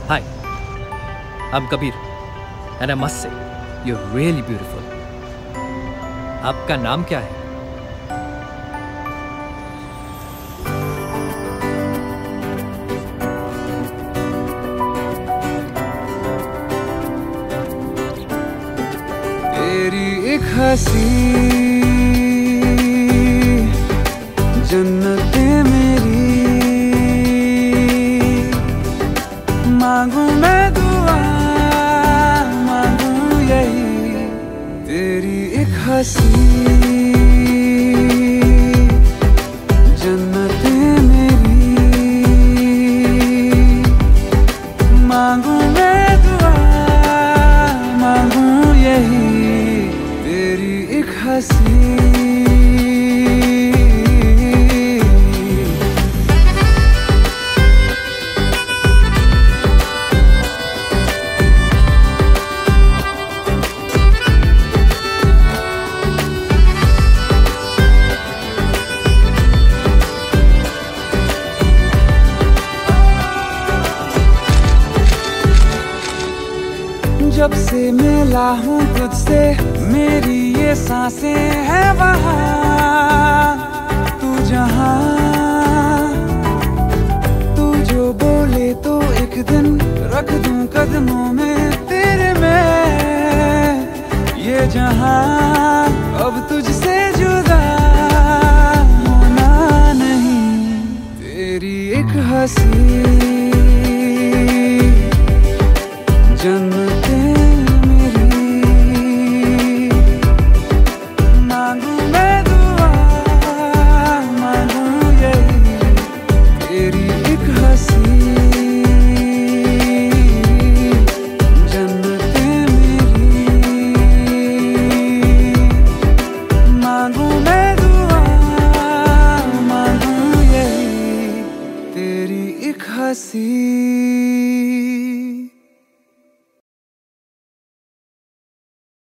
Hi, I'm Kabir, and I must say, you're really beautiful. आपका नाम क्या है? तेरी एक हंसी जन्नते मेरी, मांगू मैं दुआ, मांगू यही। तेरी एक हंसी जन्नते मेरी, मांगू मैं दुआ, मांगू यही। तेरी एक हंसी जब से मिला हूँ तुझसे, मेरी ये सांसें हैं वहाँ, तू जहाँ, तू जो बोले तो एक दिन रख दूँ कदमों में तेरे मैं। ये जहाँ अब तुझसे जुदा होना नहीं। तेरी एक हंसी जन्नते मेरी, मांगू मैं दुआ, मांगू यही। तेरी एक हंसी जन्नते मेरी, मांगू मैं दुआ, मांगू यही। तेरी एक हंसी